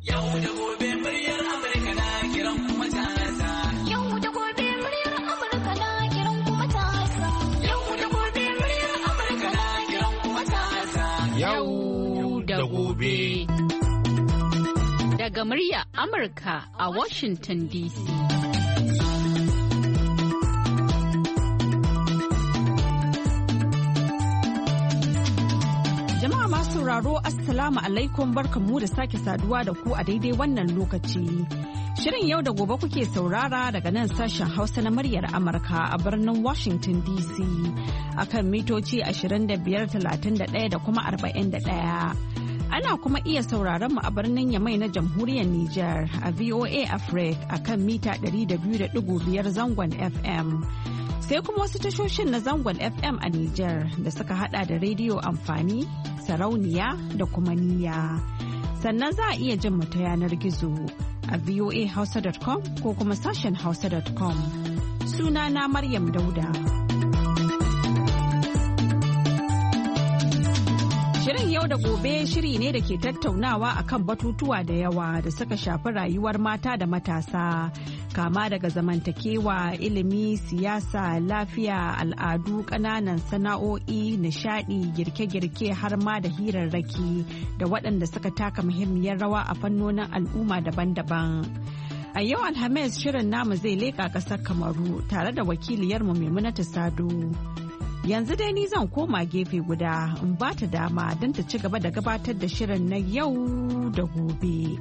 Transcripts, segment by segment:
Yau da gobe muryar Amurka na kiran kuma matasa. Yau da gobe muryar Amurka na kiran kuma matasa. Yau da gobe muryar Amurka na kiran kuma matasa. Yau da gobe. Daga muryar Amurka a Washington DC. Sauraro Assalamu alaikum barkanmu da sake saduwa da ku a daidai wannan lokaci. Shirin yau da gobe kuke saurara daga nan sashen Hausa na muryar Amurka a birnin Washington DC akan mitoci 25,31 da kuma 41. Ana kuma iya sauraron mu a birnin Yamai na Jamhuriyar Nijar a VOA Africa akan mita 200.5 zangon FM. Sai kuma wasu tashoshin na zangon FM a Nijar da suka hada da rediyo amfani, sarauniya da kuma niyya. Sannan za a iya jin mu ta yanar gizo a voahausa.com ko kuma sashen hausa.com. Sunana Maryam Dauda. Shirin yau da gobe shiri ne da ke tattaunawa akan batutuwa da yawa da suka shafi rayuwar mata da matasa. Kama daga zamantakewa, ilimi, siyasa, lafiya, al'adu, ƙananan sana'o'i, nishadi, girke-girke har ma da hirarraki da waɗanda suka taka muhimmiyar rawa a fannonin al'umma daban-daban. A yau Alhamis shirin namu zai leƙa ƙasar Kamaru tare da wakiliyarmu Maimunatu Sado. Yanzu dai ni zan koma gefe guda in ba ta dama don ta ci gaba da gabatar da shirin na yau da gobe.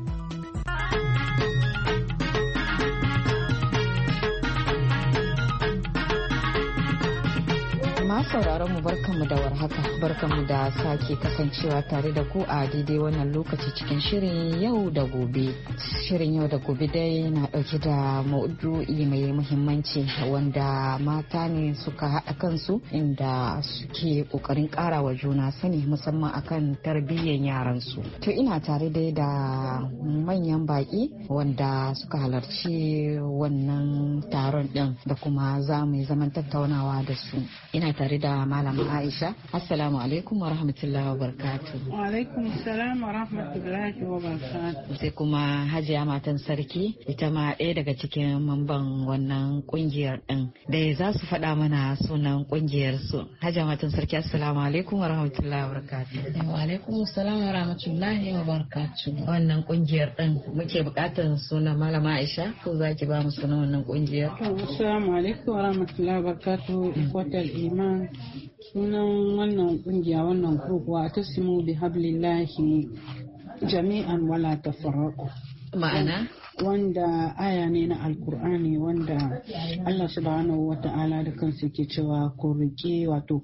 sauraron mu barkanmu da warhaka, barkanmu da sake kasancewa tare da ku a daidai wannan lokaci cikin shirin yau da gobe. Shirin yau da gobe dai na dauke da maudu'i mai muhimmanci wanda mata ne suka haɗa kansu inda suke kokarin ƙarawa juna sani musamman akan tarbiyyar yaransu. To ina tare dai da manyan baki wanda suka halarci wannan taron din da kuma za mu yi zaman tattaunawa da su. Ina tare da malama Aisha. Assalamu alaikum wa rahmatullahi wa barakatuh. Wa alaikum salam wa rahmatullahi wa barakatuh. Sai kuma Hajiya matan sarki, ita ma ɗaya daga cikin mamban wannan kungiyar din da za su faɗa mana sunan kungiyar su. Hajiya matan sarki, assalamu alaikum wa rahmatullahi wa barakatuh. Wa alaikum salam wa rahmatullahi wa barakatuh. Wannan kungiyar din muke buƙatar sunan malama Aisha, ko za ki ba mu sunan wannan kungiyar? Assalamu alaikum wa rahmatullahi wa barakatuh. Ikwatal iman. Sunan wannan kungiya, wannan group wa tasimu bi hablillahi jami'an wala tafarraqu. Ma'ana wanda aya ne na alkur'ani wanda Allah subhanahu wa ta'ala da kansa ke cewa ku rike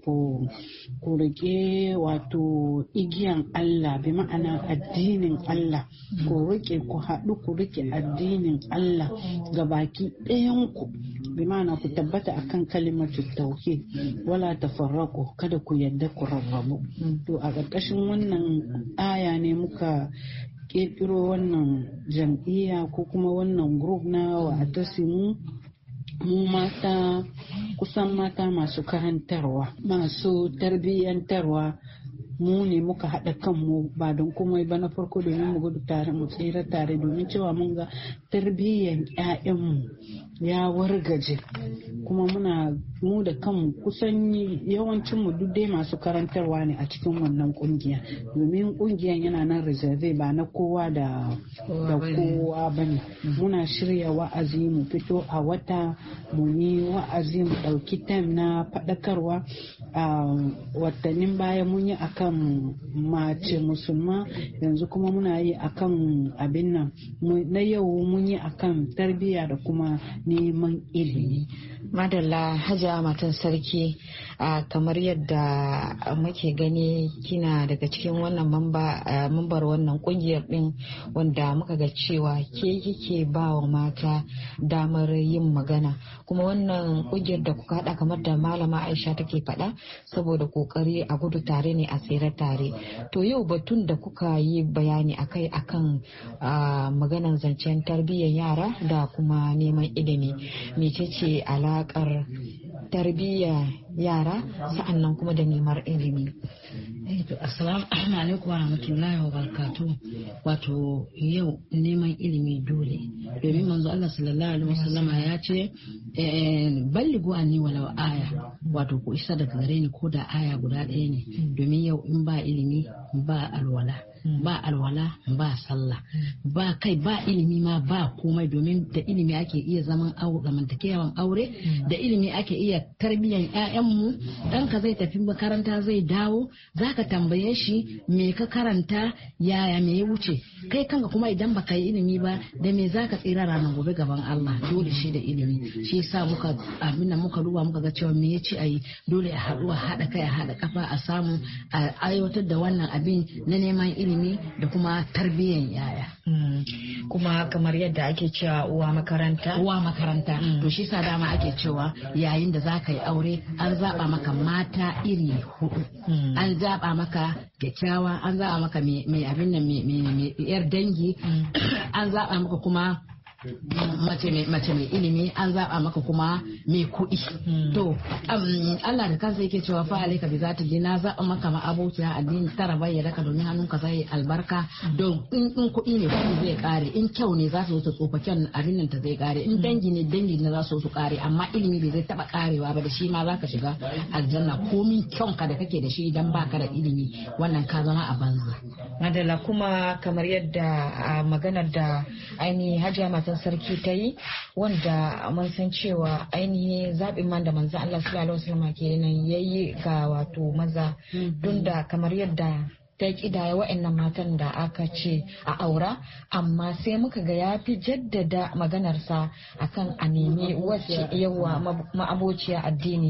wato igiyan Allah, bi ma'ana addinin Allah, ku rike, ku haɗu ku rike addinin Allah ga baki ɗayan ku, bi ma'ana ku tabbata akan kalimatu tauhid wala tafarraqu, kada ku yadda ku rarrabu. To a ƙarƙashin wannan aya ne muka kirkiro wannan jam'iyya ko kuma wannan group na wa'atasimu. Mu mata, kusan mata masu karantarwa, masu tarbiyyantarwa, mu ne muka haɗa kanmu ba don komai ba, na farko domin mu gudu tare mu tsira tare, domin cewa mun ga tarbiyyan 'ya'yanmu ya wargaje, kuma mu da kanmu kusan yawancin mu duk dai masu karantarwa ne a cikin wannan kungiya, domin kungiyan yana nan reserve ba na kowa da kowa bane. Muna shirya wa'azi, mu fito a wata mu yi wa'azi, mu ɗauki time na faɗakarwa. A watannin baya mun yi akan mace musulma, yanzu kuma muna yi akan abin nan na yau mun yi akan tarbiyya da kuma neman ilimi. Madalla Hajiya matan sarki, kamar yadda muke gani kina daga cikin wannan mambar wannan kungiyar din wanda muka ga cewa ke kike ba wa mata damar yin magana, kuma wannan kungiyar da kuka hada kamar da malama Aisha take faɗa, saboda kokari a gudu tare ne a tsere tare. To yau batun da kuka yi bayani akai akan maganan zancen tarbiyyar yara da kuma neman ilimi, mecece alakar tarbiyya yara sa'annan kuma da neman ilimi. Assalamu alaikum wa rahmatullahi wa barakatuh. Wato yau neman ilimi dole, domin manzo Allah sallallahu alaihi wasallama ya ce balligu anni walau aya, wato ku isa daga gare ni ko da aya guda ɗaya ne, domin yau in ba ilimi ba alwala ba sallah ba ilimi ma ba komai, domin da ilimi ake iya zaman zamantakewan aure, da ilimi ake iya tarbiyyar 'ya'yanmu. ɗanka zai tafi makaranta zai dawo, zaka tambaye shi me ka karanta, yaya me ya wuce, kai kanka kuma idan baka yi ilimi ba da me zaka tsira ranar gobe gaban Allah. Dole shi da ilimi, shi yasa muka duba muka ga cewa me ya ci ayi, dole a haɗu a haɗa kai a haɗa kafa a samu a aiwatar da wannan abin na neman ilimi da kuma tarbiyyar yaya. Kuma kamar yadda ake cewa uwa makaranta to shi sa dama ake cewa yayin da zaka yi aure an zaba maka mata iri 4, an zaba maka kyakkyawa, an zaba maka mai abin nan mai yar dangi, an zaba maka kuma mace mai ilimi, an zaba maka kuma mai kuɗi. To Allah da kansa yake cewa fa alaika bi zati dina, zaba maka ma abociya addini tara bayyana ka domin hannunka zai albarka. Don in kuɗi ne kuɗi zai kare, in kyau ne za su zo tsofa kyan abin nan ta zai kare, in dangi ne za su kare, amma ilimi bai zai taba karewa ba, da shi ma zaka shiga aljanna komin kyanka da kake da shi idan baka da ilimi wannan ka zama a banza. Madalla, kuma kamar yadda maganar da ainihin Hajiya matan sarki ta yi, wanda mun san cewa ainihin zaɓin man da manzo Allah sallallahu alaihi wasallam kenan yayi ga wato maza, don da kamar yadda ta kidaya wa'annan matan da aka ce a aura, amma sai muka ga ya fi jaddada maganarsa akan a nemi wacce yawa ma'abociya addini.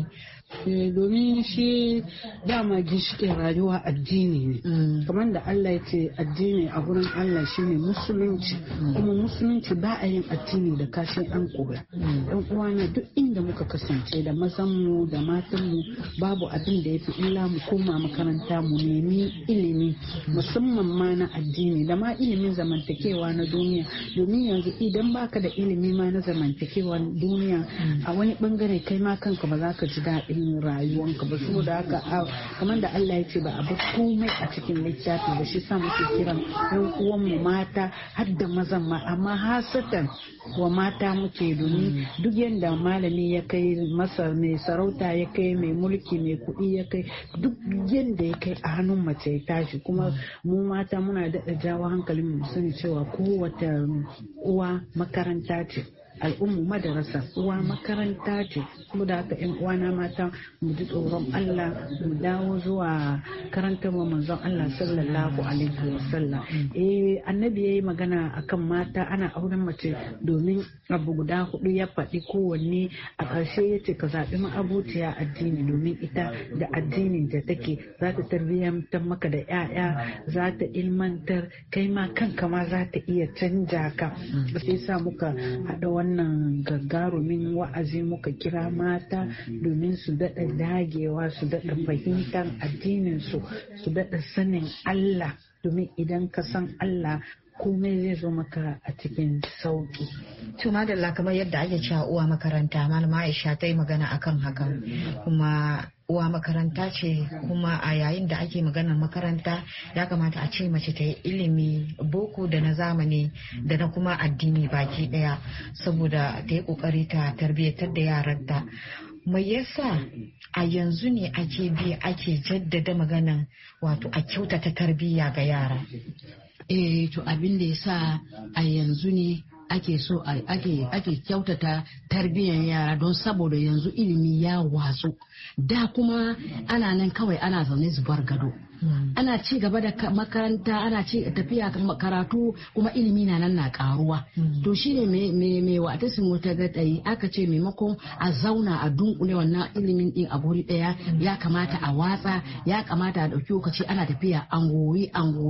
Domin shi dama ginshiƙin rayuwa addini ne, kamar da Allah ya ce addini a gurin Allah shine musulunci, kuma musulunci ba a yin addini da kashin an koya. Ɗan uwana, duk inda muka kasance da mazanmu da matanmu babu abin da ya fi illa mu koma makaranta mu nemi ilimi, musamman ma na addini da ma ilimin zamantakewa na duniya, domin yanzu idan baka da ilimi ma na zamantakewa duniya a wani bangare kai ma kanka ba za ka ji daɗin rayuwanka ba. Saboda haka kamar da Allah ya ce ba abu komai a cikin littafi ba, shi sa muke kiran yan uwanmu mata har da mazan ma, amma hasatan wa mata muke, domin duk yadda malami ya kai masa, mai sarauta ya kai, mai mulki mai kuɗi ya kai, duk yadda ya kai a hannun mace ya tashi. Kuma mu mata muna daɗa jawo hankalin mu sani cewa kowace uwa makaranta ce, al'ummu madarasa uwa makaranta ce. Kuma da haka yan uwana mata mu ji tsoron Allah, mu dawo zuwa karantar wa manzon Allah sallallahu alaihi wasallam. Annabi yayi magana akan mata ana auren mace domin abu guda 4 ya faɗi kowanne, a ƙarshe yace ka zaɓi ma'abociya addini, domin ita da addinin da take za ta tarbiyyantar maka da 'ya'ya, za ta ilmantar, kai ma kanka ma za ta iya canja ka. Sai sa muka haɗa wannan gagarumin wa'azi muka kira mata domin su daɗa dagewa, su daɗa fahimtar addinin su daɗa sanin Allah, domin idan ka san Allah komai zai zo maka a cikin sauki. To madalla, kamar yadda ake cewa uwa makaranta, malama Aisha ta yi magana akan hakan, kuma uwa makaranta ce, kuma a yayin da ake maganar makaranta ya kamata a ce mace ta yi ilimi boko da na zamani da na kuma addini baki daya, saboda ta yi kokari ta tarbiyyatar da yaranta. Mai yasa a yanzu ne ake jaddada maganan wato a kyautata tarbiyya ga yara? To abin da yasa a yanzu ne ake so ake kyautata tarbiyyar yara, don saboda yanzu ilimi ya watsu. Da kuma ana nan kawai ana zaune zubar gado, ana ci gaba da makaranta, ana ci tafiya karatu, kuma ilimi na nan na karuwa. To shine me wata sun ta ga dai aka ce maimakon a zauna a dunkule wannan ilimin din a guri daya, ya kamata a watsa, ya kamata a dauki lokaci ana tafiya angoyi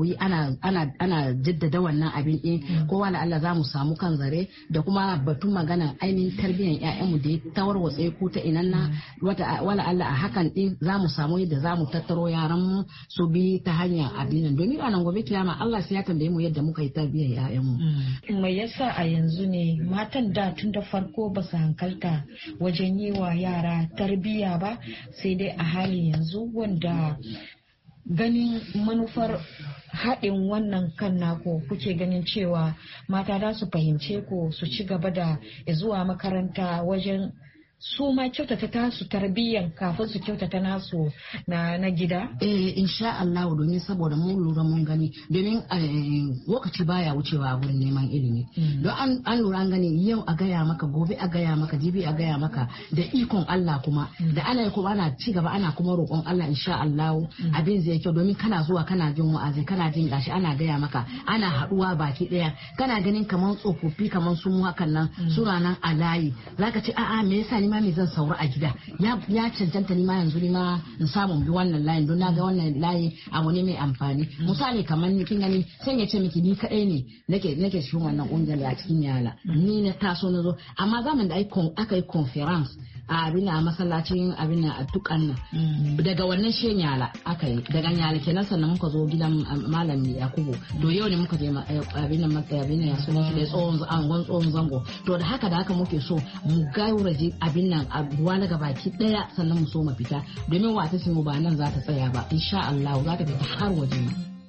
ana jaddada wannan abin din. Kowa da Allah za mu samu kan zare, da kuma batun magana ainihin tarbiyyar ƴaƴanmu da ya tawarwatse ko ta inan na wala Allah a hakan din za mu samu yadda za mu tattaro yaran mu su mu bi ta hanyar abin nan domin a nan gobe kiyama Allah sai ya tambaye mu yadda muka yi tarbiyyar ƴaƴanmu. Me yasa a yanzu ne matan da tun da farko ba su hankalta wajen yi wa yara tarbiyya ba, sai dai a hali yanzu wanda ganin manufar haɗin wannan kan naku kuke ganin cewa mata za su fahimce ku su ci gaba da zuwa makaranta wajen su ma kyautata tasu tarbiyyan kafin su kyautata nasu na gida? Insha Allah domin saboda mun lura mun gani domin lokaci baya wucewa a wurin neman ilimi. Don an lura an gani yau a gaya maka gobe a gaya maka jibi a gaya maka da ikon Allah kuma da ana kuma ana ci gaba ana kuma roƙon Allah insha Allah abin zai kyau domin kana zuwa kana jin wa'azi kana jin gashi ana gaya maka ana haɗuwa baki ɗaya kana ganin kaman tsofaffi kaman sun hakan nan suna nan a layi zaka ce a'a me yasa ni ma me zan saura a gida ya cancanta ni ma yanzu ni ma in samu bi wannan layin don na ga wannan layi abu ne mai amfani misali kamar ni kin gani sai ya ce miki ni kadai ne nake cikin wannan kungiyar a cikin yala ni na taso na zo amma zaman da aka yi conference a abin a masallacin abin a tukan nan daga wannan shen yala aka yi daga yala kenan sannan muka zo gidan malami Yakubu to yau ne muka je abin nan ya sunan shi da tsohon zango to da haka muke so mu gauraje abin nan a ruwa na gabaki daya sannan mu so mu fita domin wata mu ba nan za ta tsaya ba insha Allah za ta fita har waje.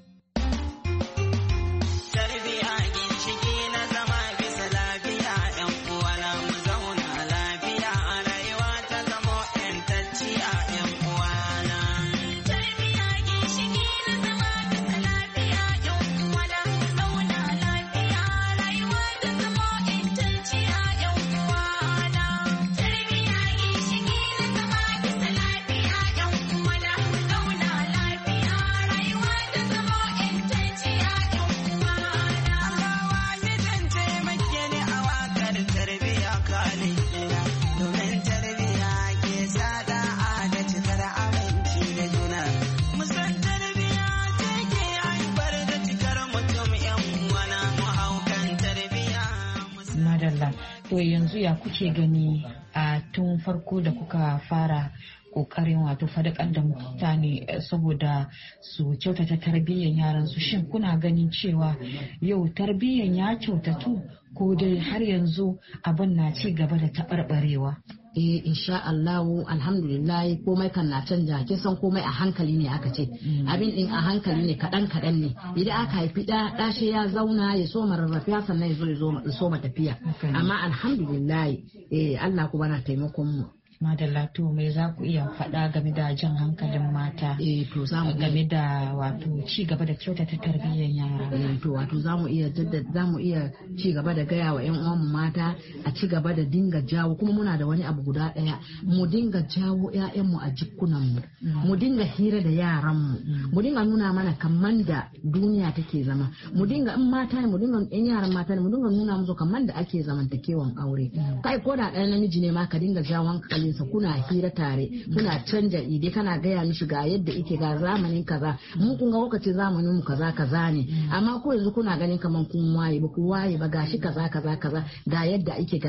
To yanzu ya kuke gani a tun farko da kuka fara kokarin wato fadakan da mutane saboda su kyautata tarbiyyar yaran su, shin kuna ganin cewa yau tarbiyyar ya kyautatu ko dai har yanzu abin na ci gaba da taɓarɓarewa? Insha Allahu alhamdulillah komai kan na canja kin san komai a hankali ne aka ce abin din a hankali ne kadan ne idan aka haifi da shi ya zauna ya so mararrafiya sannan ya so tafiya amma alhamdulillah Allah kuma na taimakon mu. Madalla, to me za ku iya faɗa game da jan hankalin mata to zamu game da wato ci gaba da kyautata tarbiyyar yara? To wato zamu iya ci gaba da gaya wa 'yan uwan mata a ci gaba da dinga jawo, kuma muna da wani abu guda ɗaya, mu dinga jawo 'ya'yanmu a jikunan mu dinga hira da yaran mu dinga nuna mana kaman da duniya take zama, mu dinga in mata ne mu dinga 'yan yaran mata ne mu dinga nuna musu kaman da ake zamantakewan aure. Kai ko da ɗan namiji ne ma ka dinga jawo hankali kuna hira tare, kuna canja ide, kana gaya mishi ga yadda ike ga zamanin kaza, mun kun ga lokacin zamanin mu kaza ne, amma ko yanzu kuna ganin kaman kun waye ba gashi kaza ga yadda ike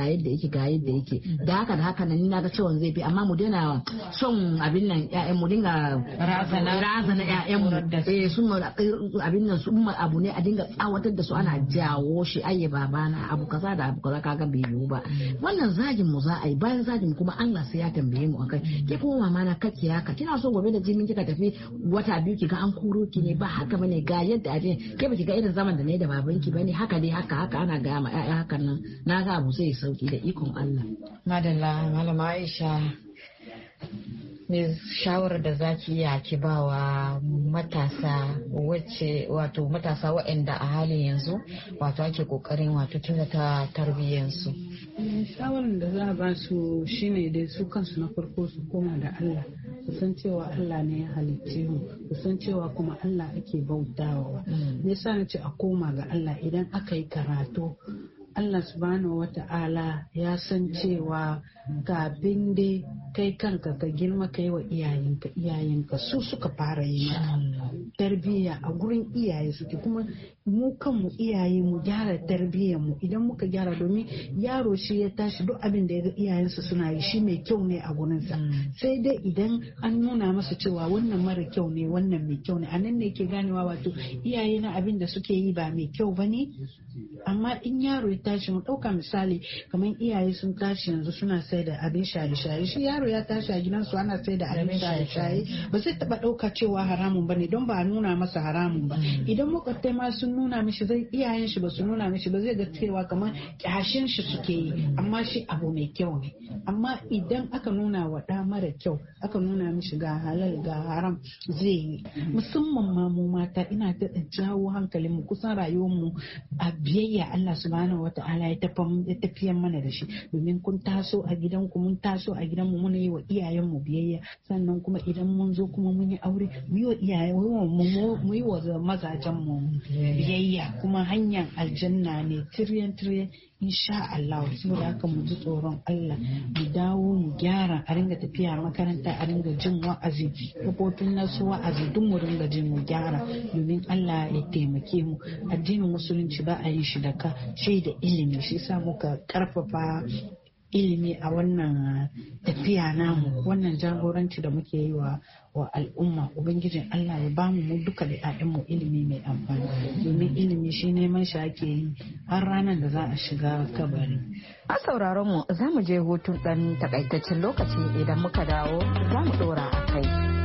da haka nan ni naga cewa zai bi, amma mu daina son abin nan ƴaƴan mu dinga razana ƴaƴan mu sun abin nan su abu ne a dinga tsawatar da su ana jawo shi ayye babana abu kaza da abu kaza kaga bai yiwu ba, wannan zagin mu za a yi, bayan zagin kuma Allah sai ya tambaye mu akai. Ke kuma mama na kake haka, kina so gobe da jimin kika tafi wata biyu kiga an koro ki ne, ba haka bane ga yadda aje ke baki ga irin zaman da ne da babanki bane, haka dai haka ana ga ma ƴaƴa hakan nan, na ga abu sai sauki da ikon Allah. Madalla, malama Aisha, me shawarar da zaki iya ki ba wa matasa wato matasa waɗanda a halin yanzu wato ake kokarin wato kyautata tarbiyyansu? Shawarar da za a ba su shine dai su kansu na farko su koma da Allah, su san cewa Allah ne ya halicce mu, su san cewa kuma Allah ake bautawa. Me yasa nace a koma ga Allah? Idan aka yi karatu Allah subhanahu wata'ala ya san cewa kafin dai kai kanka ka girma ka yi wa iyayenka su suka fara yi maka. tarbiyya a gurin iyaye suke, kuma mu kanmu iyaye mu gyara tarbiyyar mu. Idan muka gyara, domin yaro shi ya tashi duk abin da ya ga iyayensa suna yi shi mai kyau ne a gurinsa. Sai dai idan an nuna masa cewa wannan mara kyau ne wannan mai kyau ne, a nan ne ke ganewa wato iyaye na abin da suke yi ba mai kyau ba ne. Amma in yaro ya tashi, mu ɗauka misali kamar iyaye sun tashi yanzu suna sai da abin shaye-shaye, shi yaro ya tashi a gidansu ana sai da abin shaye-shaye, ba zai taɓa ɗauka cewa haramun ba ne don ba a nuna masa haramun ba. Idan makwabtai ma sun nuna mishi, zai iyayen shi ba su nuna mishi ba, zai ga cewa kamar kyashin shi suke yi, amma shi abu mai kyau ne. Amma idan aka nuna wa ɗa mara kyau, aka nuna mishi ga halal ga haram, zai yi. Musamman ma mu mata, ina daɗa jawo hankalin mu, kusan rayuwar mu a biyayya Allah subhanahu wata'ala ya tafiyar mana da shi. Domin kun taso a gidanku, mun taso a gidanmu, muna yi wa iyayen mu biyayya, sannan kuma idan mun zo kuma mun yi aure, mu yi wa iyayen mu yi wa mazajen mu biyayya, kuma hanyar aljanna ne tiryan insha Allah. Saboda haka mu ji tsoron Allah, mu dawo mu gyara, a ringa tafiya makaranta, a ringa jin wa'azi, kafofin nasu wa'azi duk mu ringa jin mu gyara, domin Allah ya taimake mu. Addinin musulunci ba a yin shi da ka, sai da ilimi. Shi sa muka karfafa ilimi a wannan tafiya namu, wannan jagoranci da muke yi wa al'umma. Ubangijin Allah ya bamu mu duka da ƴaƴanmu ilimi mai amfani, domin ilimi shi neman shi ake yi har ranar da za a shiga kabari. A sauraron mu za mu je hutun ɗan takaitaccen lokaci, idan muka dawo za mu ɗora a kai.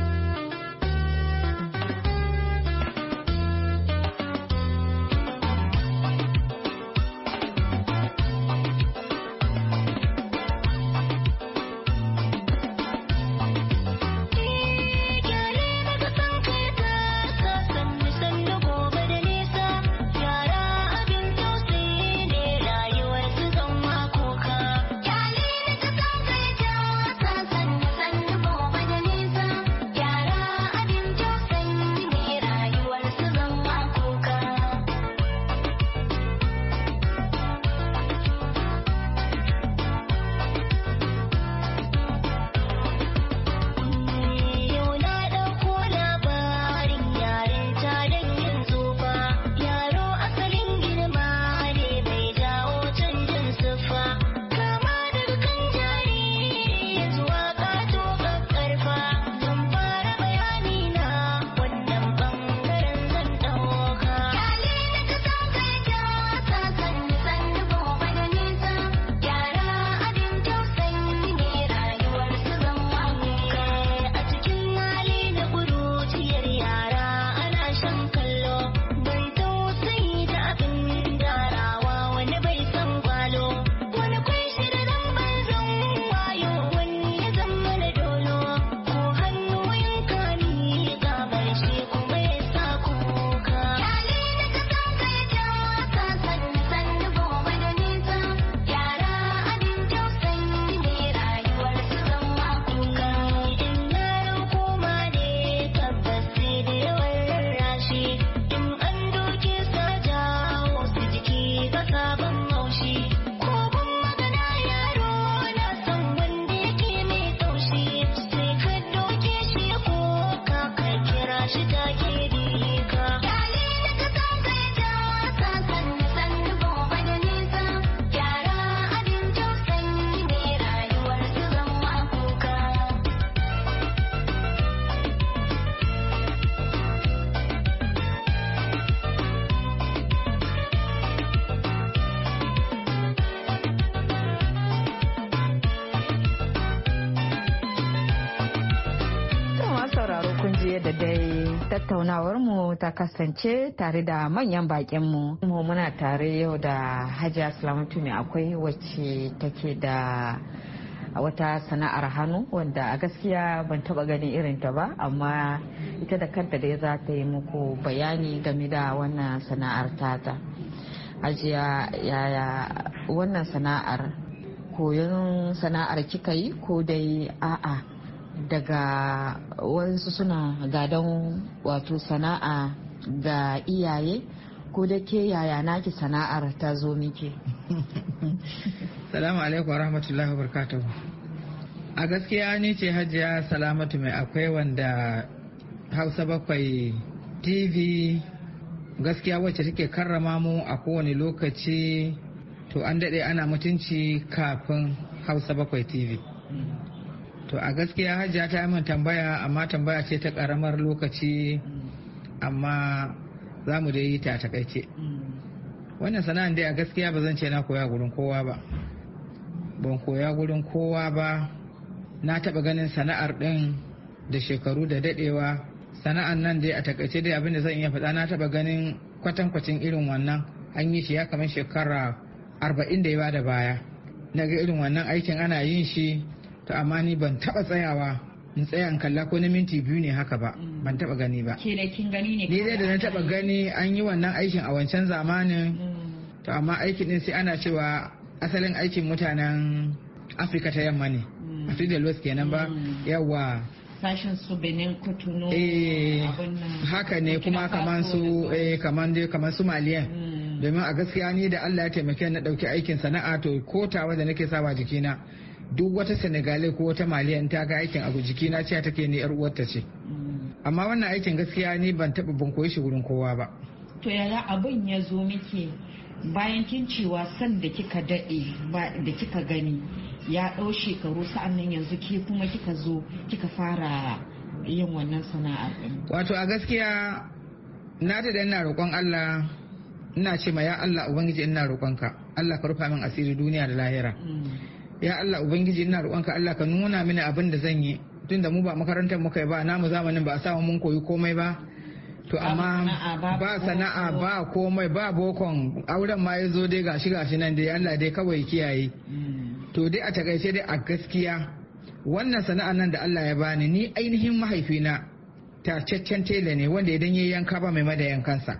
da dai tattaunawar mu ta kasance tare da manyan bakin mu muna tare yau da Hajiya Salamatu ne akwai wacce take da wata sana'ar hannu wanda a gaskiya ban taba ganin irin ta ba, amma ita da kanta dai za ta yi muku bayani game da wannan sana'ar tata. Hajiya, yaya wannan sana'ar, koyon sana'ar kika yi ko dai a'a daga wasu suna gadon wato sana'a ga iyaye, ko da ke yaya naki sana'ar ta zo miki? Salamu alaikum wa rahmatullahi wa barakatuhu. A gaskiya ni ce Hajiya Salamatu mai akwai, wanda Hausa bakwai TV gaskiya wacce take karrama mu a kowane lokaci, to an daɗe ana mutunci kafin Hausa 7 TV. To a gaskiya Hajiya ta yi min tambaya, amma tambaya ce ta ƙaramar lokaci, amma za mu dai yi ta takaice. Wannan sana'an dai a gaskiya ba zan ce na koya gurin kowa ba. Ban koya gurin kowa ba. Na taɓa ganin sana'ar ɗin da shekaru da daɗewa. Sana'an nan dai a takaice dai abinda zan iya faɗa, na taɓa ganin kwatankwacin irin wannan an yi shi ya kamar shekara 40 da ya da baya. Na ga irin wannan aikin ana yin shi, to amma ni ban taɓa tsayawa in tsaya in kalla ko na minti 2 ne haka ba, ban taɓa gani ba. Ke da kin gani ne? Ni dai da na taɓa gani an yi wannan aikin a wancan zamanin, to amma aikin din sai ana cewa asalin aikin mutanen Afirka ta yamma ne. Afirka da kenan ba, yawa. Sashen su Benin, Cotonou, haka ne, kuma kamar su Maliyan. Domin a gaskiya ni da Allah ya taimake na dauki aikin sana'a, to ko tawa da nake sawa jikina duk wata Senegalai ko wata Maliyan ta ga aikin abu jikina ce take ni yar uwarta ce. Amma wannan aikin gaskiya ni ban koyi shi gurin kowa ba. To yaya abin ya zo miki bayan kin cewa san da kika daɗe da kika gani ya ɗau shekaru, sa'annan yanzu ke kuma kika zo kika fara yin wannan sana'ar? Wato a gaskiya na da ina roƙon Allah, ina ce ma ya Allah Ubangiji ina roƙonka Allah ka rufa min asiri duniya da lahira. Ya Allah Ubangiji ina roƙonka Allah ka nuna mini abin da zan yi, tunda mu ba makarantar muka yi ba, namu zamanin ba a samu mun koyi komai ba. To amma ba sana'a ba komai ba bokon, auren ma ya zo dai gashi nan dai Allah dai kawai kiyaye. To dai a takaice dai a gaskiya wannan sana'a nan da Allah ya bani, ni ainihin mahaifina tacaccen tela ne wanda idan ya yanka ba mai mada yankansa.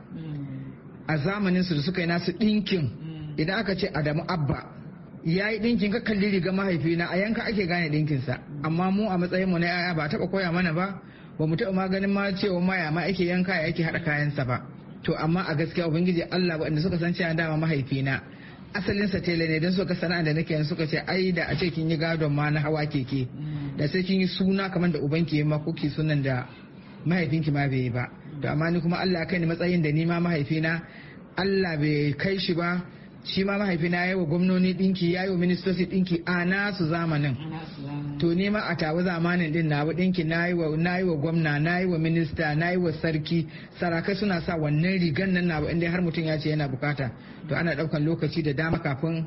A zamanin su da suka yi nasu ɗinkin, idan aka ce Adamu Abba ya yi ɗinkin, ka kalli riga mahaifina a yanka ake gane ɗinkinsa. Amma mu a matsayin mu na yaya ba taɓa koya mana ba mu taɓa maganin ma cewa maya ma ake yanka ya ake haɗa kayansa ba. To amma a gaskiya Ubangiji Allah waɗanda suka san cewa dama mahaifina asalinsa tela ne, don suka sana'a da nake yanzu suka ce ai da a ce kin yi gadon ma na hawa keke, da sai kin yi suna kamar da ubanki ya ma kuki sunan da mahaifinki ma bai yi ba. To amma ni kuma Allah ya kai ni matsayin da ni ma mahaifina Allah bai kai shi ba. Shi ma mahaifina ya yi wa gwamnoni ɗinki, ya yi wa ministoci ɗinki a nasu zamanin. To ni ma a tawa zamanin din na ɗinki na yi wa gwamna, na yi wa minista, na yi wa sarki. Sarakai suna sa wannan rigan nan na inda har mutum ya ce yana bukata. To ana ɗaukan lokaci da dama kafin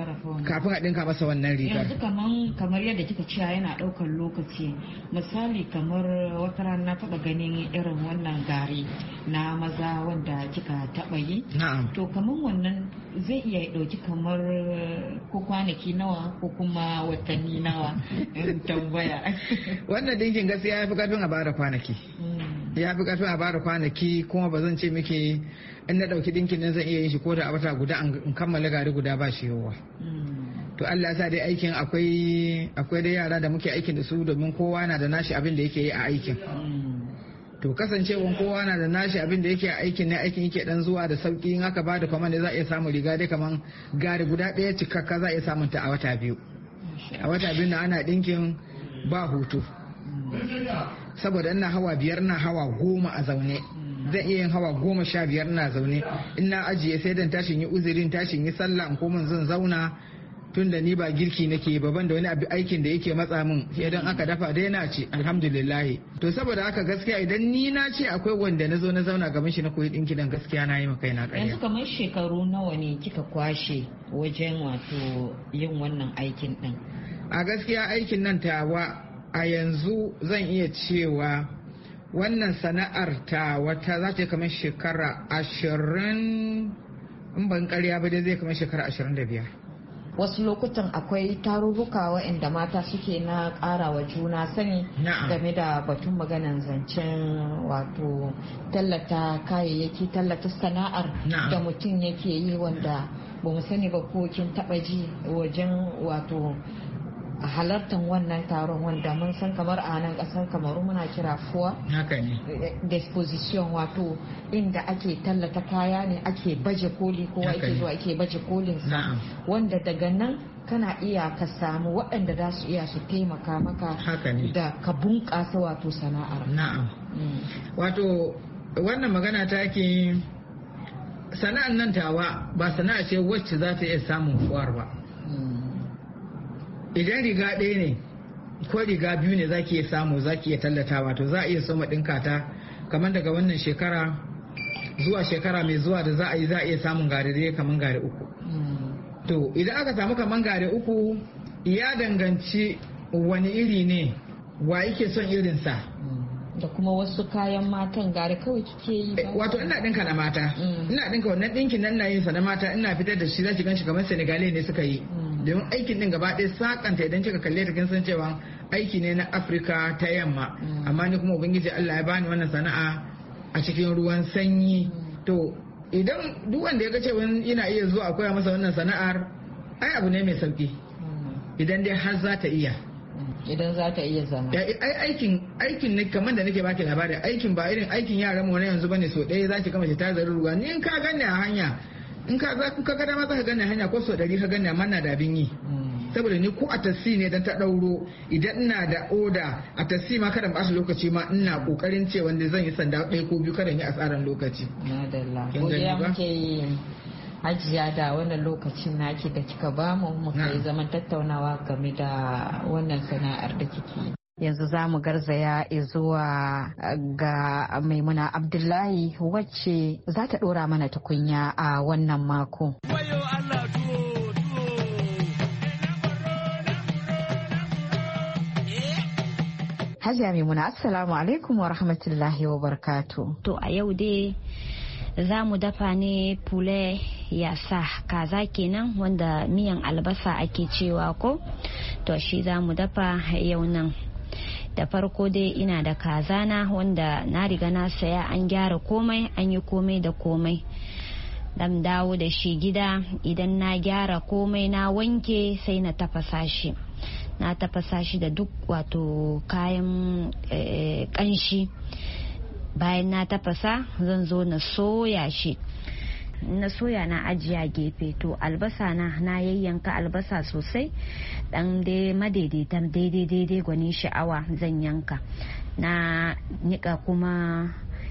a ɗinka masa wannan rigar. Yanzu kamar yadda kika cewa yana ɗaukar lokaci, misali kamar wata rana na taɓa ganin irin wannan gari na maza wanda kika taɓa yi. Na'am. To kamar wannan zai iya ɗauki kamar ko kwanaki nawa ko kuma watanni nawa tambaya. Wannan dinkin gaskiya ya fi ƙarfin a bara kwanaki. Ya fi ƙarfin a bara kwanaki, kuma ba zan ce miki in na ɗauki dinkin nan zan iya yin shi ko da a wata guda in kammala gari guda ba shi yawa. To Allah ya sa dai aikin akwai dai yara da muke aikin da su, domin kowa na da nashi abin da yake yi a aikin. To kasancewan kowa na da nashi abin da yake a aikin ne, aikin yake dan zuwa da sauki. In aka ba da kwaman da za a iya samun riga dai kaman gari guda ɗaya cikakka za a iya samun ta a wata 2. A wata 2 na ana ɗinkin ba hutu, saboda ina hawa 5 na hawa 10 a zaune. Zan iya yin hawa 15 na zaune. In na ajiye sai dan tashin yi uzurin, tashin yi sallah in komin zan zauna, tun da ni ba girki nake baban da wani aikin da yake matsa min, sai dan aka dafa dai na ce alhamdulillah. To saboda haka gaskiya idan ni na ce akwai wanda na zo na zauna gaban shi na koyi dinki, dan gaskiya na yi maka ina ƙarya. Yanzu kamar shekaru nawa ne kika kwashe wajen wato yin wannan aikin din? A gaskiya aikin nan tawa a yanzu zan iya cewa wannan sana'ar ta wata za ta kamar shekara 20, in ban ƙarya ba dai zai kamar shekara 25. Wasu lokutan akwai tarurruka waɗanda mata suke na ƙara wa juna sani game da batun maganan zancen wato tallata kayayyaki, tallata sana'ar da mutum yake yi, wanda ba mu sani ba ko kin taɓa ji wajen wato halartar wannan taron, wanda mun san kamar a nan kasar Kamaru muna kira fuwa. Haka ne. Disposition, wato inda ake tallata kaya ne, ake baje koli, kowa ake zuwa ake baje kolin sa, wanda daga nan kana iya ka samu waɗanda za su iya su taimaka maka da ka bunƙasa wato sana'ar. Na'am. Wato wannan magana ta ke sana'an nan tawa ba sana'a ce wacce za ta iya samun fuwar ba. Idan riga ɗaya ne ko riga biyu ne za ki iya samu za ki iya tallatawa to za a iya soma ɗinka ta kamar daga wannan shekara zuwa shekara mai zuwa da za a yi za a iya samun gari dai kamar gari 3. To idan aka samu kamar gari 3 ya danganci wani iri ne wa yake son irinsa. Da kuma wasu kayan matan gari kawai kike yi ba? Wato ina dinka na mata. Ina dinka wannan dinkin nan na yin sa na mata ina fitar da shi zaki ganshi kamar Senegalese ne suka yi. Domin aikin din gaba ɗaya sakanta idan kika kalle ta kin san cewa aiki ne na Afirka ta yamma. Amma ni kuma ubangiji Allah ya bani wannan sana'a a cikin ruwan sanyi. To idan duk wanda ya ga cewa ina iya zuwa a koya masa wannan sana'ar ai abu ne mai sauki. Idan dai har za ta iya. Idan za ta iya zama. Aikin ne kamar da nake baki labari aikin ba irin aikin yaran mu na yanzu bane so ɗaya zaki kama shi ta zarin ruwa ni in ka ganni a hanya in ka ga dama za ka ganni a hanya ko so 100 ka ganni amma na da abin yi. Saboda ni ko a tassi ne dan ta ɗauro idan ina da oda a tassi ma kada ba su lokaci ma ina kokarin ce wanda zan yi sanda 1 ko 2 kada yi asaran lokaci. Madalla. Godiya muke yi Hajiya da wannan lokacin naki da kika bamu muka yi zaman tattaunawa game da wannan sana'ar da kike. Yanzu za mu garzaya zuwa ga Maimuna Abdullahi wacce za ta dora mana tukunya a wannan mako. Hajiya Maimuna, assalamu alaikum wa rahmatullahi wa barakatuh. To a yau dai za mu dafa ne pule yasa kaza kenan wanda miyan albasa ake cewa ko to shi za mu dafa yau nan. Da farko dai ina da kaza na wanda na riga na saya an gyara komai an yi komai da komai. Dan dawo da shi gida idan na gyara komai na wanke sai na tafasa shi. Na tafasa shi da duk wato kayan kanshi. Bayan na tafasa zan zo na soya shi na soya na ajiya gefe. To albasa na yayyanka albasa sosai dan dai madaidaitan daidai gwanin sha'awa zan yanka. Na nika kuma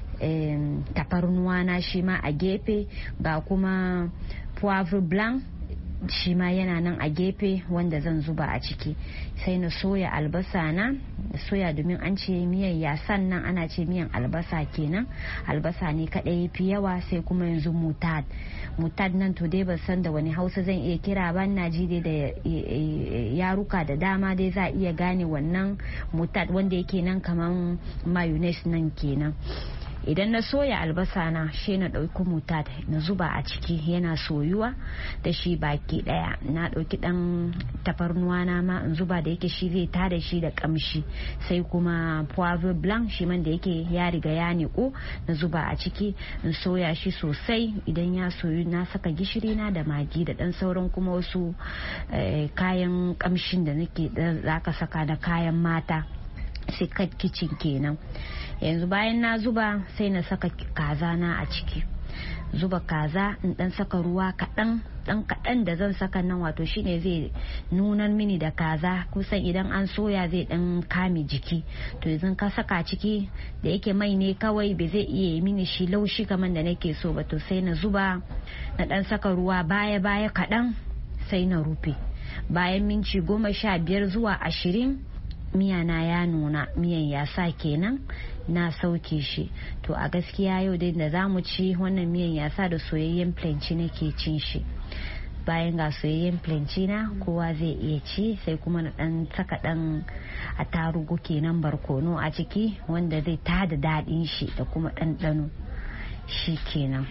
tafarnuwa na shi ma a gefe ga kuma poivre blanc shi ma yana nan a gefe wanda zan zuba a ciki. Sai na soya albasa na soya domin an ce miyan yasan nan ana ce miyan albasa kenan. Albasa ne kadai fi yawa sai kuma yanzu mutad nan to dai ban san da wani hausa zan iya kira ba na ji dai da yaruka da dama dai za iya gane wannan mutad wanda yake nan kaman mayonnaise nan kenan. Idan na soya albasa na shi na ɗauki mutad na zuba a ciki yana soyuwa da shi baki ɗaya. Na ɗauki ɗan tafarnuwa na ma in zuba da yake shi zai tada shi da kamshi. Sai kuma poivre blanc shi man da yake ya riga ya niƙo na zuba a ciki in soya shi sosai. Idan ya soyu na saka gishiri na da magi da ɗan sauran kuma wasu kayan kamshin da nake zaka saka da kayan mata. Secret kitchen kenan. Yanzu bayan na zuba sai na saka kaza na a ciki. Zuba kaza in dan saka ruwa kaɗan da zan saka nan wato shine zai nunar mini da kaza kusan idan an soya zai dan kame jiki. To yanzu ka saka ciki da yake mai ne kawai bai zai iya mini shi laushi kamar da nake so ba to sai na zuba na dan saka ruwa baya kaɗan sai na rufe. Bayan minti 15 zuwa 20 miya na ya nuna miyan yasa kenan na sauke shi. To a gaskiya yau dai da zamu ci wannan miyan yasa da soyayyen planci nake cin shi. Bayan ga soyayyen planci na kowa zai iya ci sai kuma na dan saka dan attarugu kenan barkono a ciki wanda zai tada dadin shi da kuma ɗanɗano shi kenan.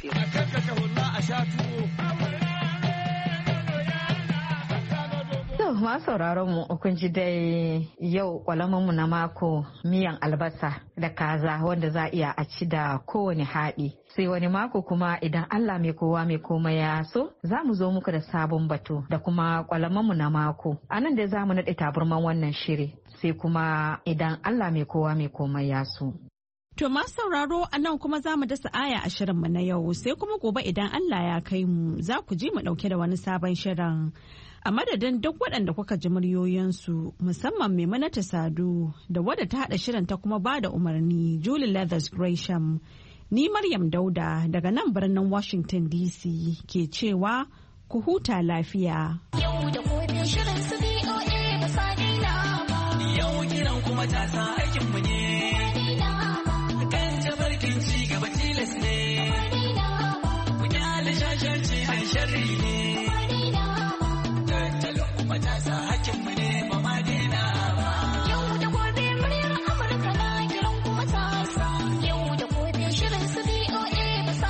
Ma sauraron mu kun ji dai yau mu na mako miyan albasa da kaza wanda za iya a ci da kowane haɗi. Sai wani mako kuma idan Allah mai kowa mai komai ya so za mu zo muku da sabon batu da kuma mu na mako. A nan dai za mu naɗe taburman wannan shiri sai kuma idan Allah mai kowa mai komai ya so. To masu sauraro a nan kuma za mu dasa aya a shirinmu na yau sai kuma gobe idan Allah ya kai mu za ku ji mu ɗauke da wani sabon shirin. A madadin duk waɗanda kuka ji muryoyinsu musamman Maimunatu Sadu da wadda ta haɗa shirin ta kuma ba da umarni Julie Leathers Gresham. Ni Maryam Dauda daga nan birnin Washington DC ke cewa ku huta lafiya. Yau da gobe shirin su BOA ba sa daina ba. Yau kiran kuma ta sa aikin mu ne. Kan tabarkin ci gaba tilas ne. Ku kyale shashanci an sharri ne.